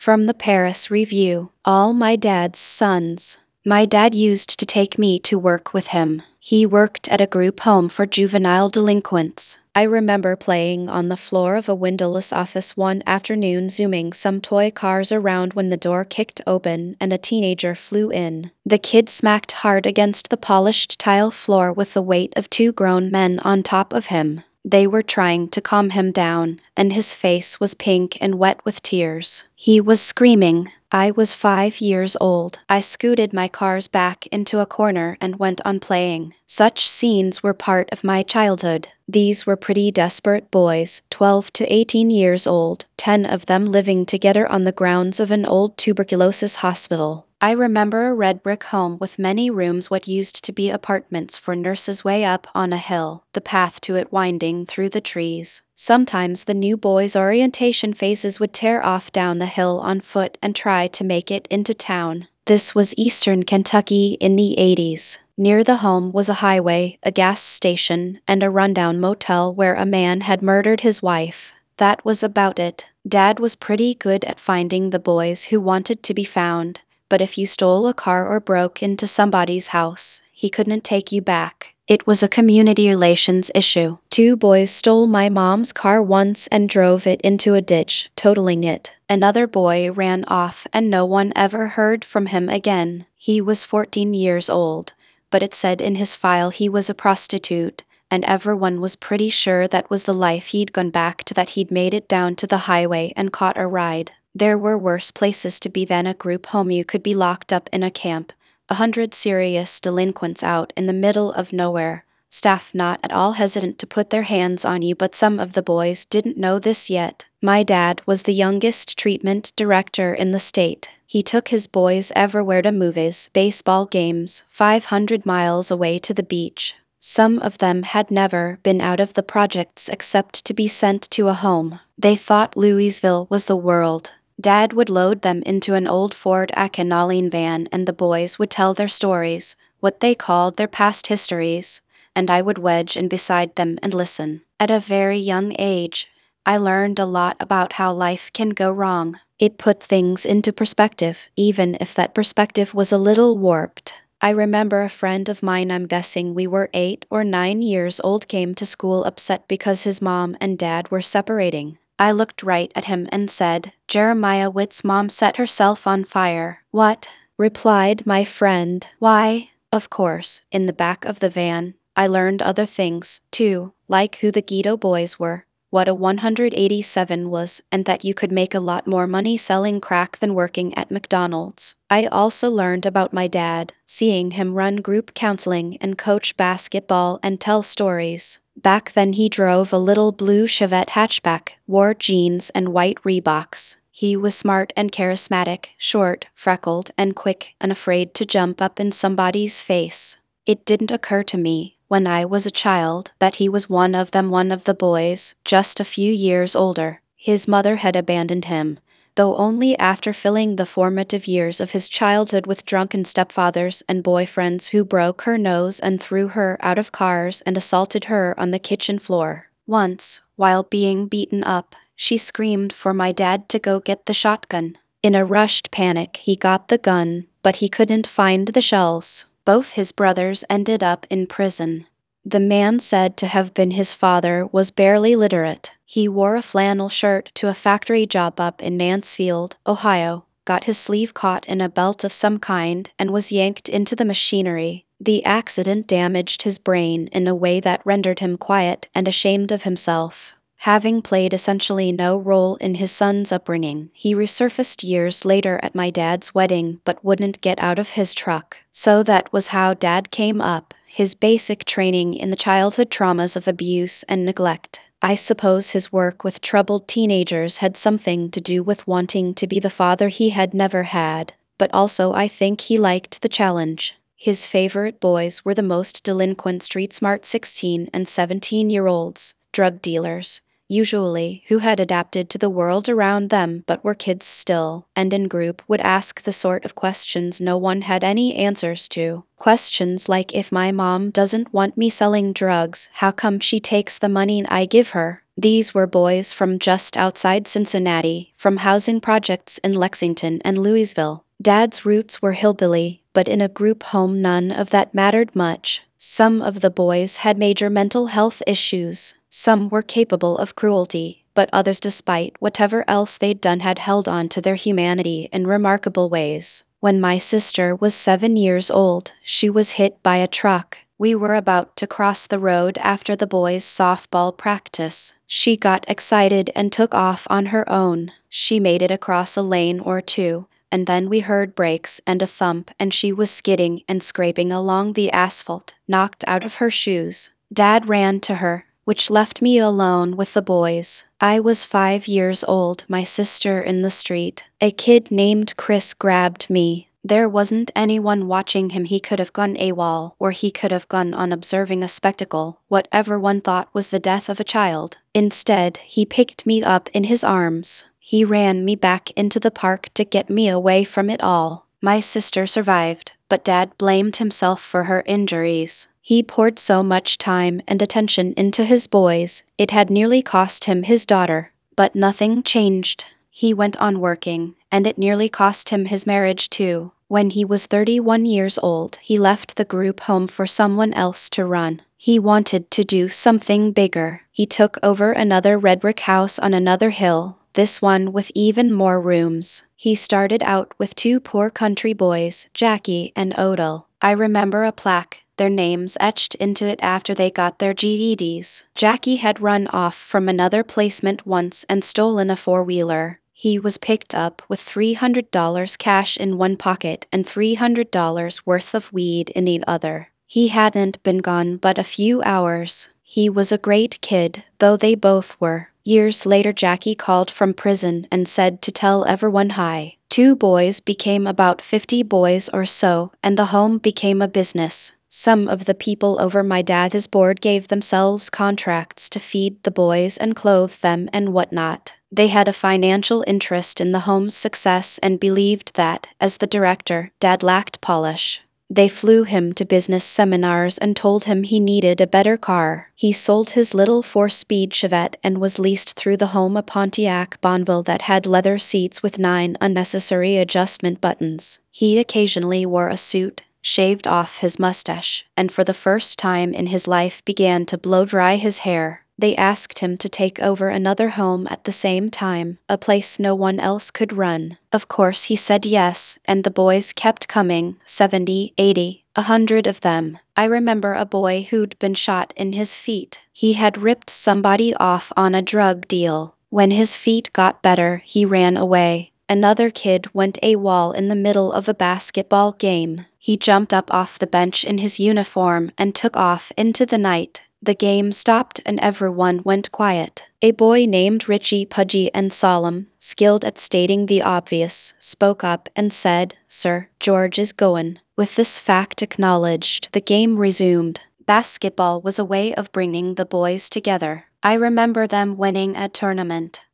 From the Paris Review, all my dad's sons. My dad used to take me to work with him. He worked at a group home for juvenile delinquents. I remember playing on the floor of a windowless office one afternoon, zooming some toy cars around when the door kicked open and a teenager flew in. The kid smacked hard against the polished tile floor with the weight of two grown men on top of him. They were trying to calm him down, and his face was pink and wet with tears. He was screaming. I was 5 years old. I scooted my cars back into a corner and went on playing. Such scenes were part of my childhood. These were pretty desperate boys, 12 to 18 years old, 10 of them living together on the grounds of an old tuberculosis hospital. I remember a red brick home with many rooms, what used to be apartments for nurses, way up on a hill, the path to it winding through the trees. Sometimes the new boys' orientation phases would tear off down the hill on foot and try to make it into town. This was eastern Kentucky in the 80s. Near the home was a highway, a gas station, and a rundown motel where a man had murdered his wife. That was about it. Dad was pretty good at finding the boys who wanted to be found. But if you stole a car or broke into somebody's house, he couldn't take you back. It was a community relations issue. 2 boys stole my mom's car once and drove it into a ditch, totaling it. Another boy ran off and no one ever heard from him again. He was 14 years old, but it said in his file he was a prostitute, and everyone was pretty sure that was the life he'd gone back to, that he'd made it down to the highway and caught a ride. There were worse places to be than a group home. You could be locked up in a camp, 100 serious delinquents out in the middle of nowhere, staff not at all hesitant to put their hands on you, but some of the boys didn't know this yet. My dad was the youngest treatment director in the state. He took his boys everywhere, to movies, baseball games, 500 miles away to the beach. Some of them had never been out of the projects except to be sent to a home. They thought Louisville was the world. Dad would load them into an old Ford Akinoline van and the boys would tell their stories, what they called their past histories, and I would wedge in beside them and listen. At a very young age, I learned a lot about how life can go wrong. It put things into perspective, even if that perspective was a little warped. I remember a friend of mine, I'm guessing we were 8 or 9 years old, came to school upset because his mom and dad were separating. I looked right at him and said, "Jeremiah Witt's mom set herself on fire." "What?" replied my friend. "Why?" Of course, in the back of the van, I learned other things, too, like who the Ghetto Boys were, what a 187 was, and that you could make a lot more money selling crack than working at McDonald's. I also learned about my dad, seeing him run group counseling and coach basketball and tell stories. Back then he drove a little blue Chevette hatchback, wore jeans and white Reeboks. He was smart and charismatic, short, freckled, and quick, unafraid to jump up in somebody's face. It didn't occur to me, when I was a child, that he was one of them, one of the boys, just a few years older. His mother had abandoned him, though only after filling the formative years of his childhood with drunken stepfathers and boyfriends who broke her nose and threw her out of cars and assaulted her on the kitchen floor. Once, while being beaten up, she screamed for my dad to go get the shotgun. In a rushed panic, he got the gun, but he couldn't find the shells. Both his brothers ended up in prison. The man said to have been his father was barely literate. He wore a flannel shirt to a factory job up in Mansfield, Ohio, got his sleeve caught in a belt of some kind, and was yanked into the machinery. The accident damaged his brain in a way that rendered him quiet and ashamed of himself. Having played essentially no role in his son's upbringing, he resurfaced years later at my dad's wedding but wouldn't get out of his truck. So that was how Dad came up, his basic training in the childhood traumas of abuse and neglect. I suppose his work with troubled teenagers had something to do with wanting to be the father he had never had, but also I think he liked the challenge. His favorite boys were the most delinquent, street-smart 16 and 17-year-olds, drug dealers, usually, who had adapted to the world around them but were kids still, and in group would ask the sort of questions no one had any answers to. Questions like, if my mom doesn't want me selling drugs, how come she takes the money I give her? These were boys from just outside Cincinnati, from housing projects in Lexington and Louisville. Dad's roots were hillbilly, but in a group home none of that mattered much. Some of the boys had major mental health issues. Some were capable of cruelty, but others, despite whatever else they'd done, had held on to their humanity in remarkable ways. When my sister was 7 years old, she was hit by a truck. We were about to cross the road after the boys' softball practice. She got excited and took off on her own. She made it across a lane or two, and then we heard brakes and a thump, and she was skidding and scraping along the asphalt, knocked out of her shoes. Dad ran to her, which left me alone with the boys. I was 5 years old, my sister in the street. A kid named Chris grabbed me. There wasn't anyone watching him. He could have gone AWOL, or he could have gone on observing a spectacle, whatever one thought was the death of a child. Instead, he picked me up in his arms. He ran me back into the park to get me away from it all. My sister survived, but Dad blamed himself for her injuries. He poured so much time and attention into his boys, it had nearly cost him his daughter. But nothing changed. He went on working, and it nearly cost him his marriage too. When he was 31 years old, he left the group home for someone else to run. He wanted to do something bigger. He took over another red brick house on another hill, this one with even more rooms. He started out with 2 poor country boys, Jackie and Odell. I remember a plaque, their names etched into it after they got their GEDs. Jackie had run off from another placement once and stolen a 4-wheeler. He was picked up with $300 cash in one pocket and $300 worth of weed in the other. He hadn't been gone but a few hours. He was a great kid, though they both were. Years later, Jackie called from prison and said to tell everyone hi. 2 boys became about 50 boys or so, and the home became a business. Some of the people over my dad's board gave themselves contracts to feed the boys and clothe them and whatnot. They had a financial interest in the home's success and believed that, as the director, Dad lacked polish. They flew him to business seminars and told him he needed a better car. He sold his little 4-speed Chevette and was leased through the home a Pontiac Bonneville that had leather seats with 9 unnecessary adjustment buttons. He occasionally wore a suit, shaved off his mustache, and for the first time in his life began to blow-dry his hair. They asked him to take over another home at the same time, a place no one else could run. Of course he said yes, and the boys kept coming, 70, 80, 100 of them. I remember a boy who'd been shot in his feet. He had ripped somebody off on a drug deal. When his feet got better, he ran away. Another kid went AWOL in the middle of a basketball game. He jumped up off the bench in his uniform and took off into the night. The game stopped and everyone went quiet. A boy named Richie, pudgy and solemn, skilled at stating the obvious, spoke up and said, "Sir, George is goin'." With this fact acknowledged, the game resumed. Basketball was a way of bringing the boys together. I remember them winning a tournament.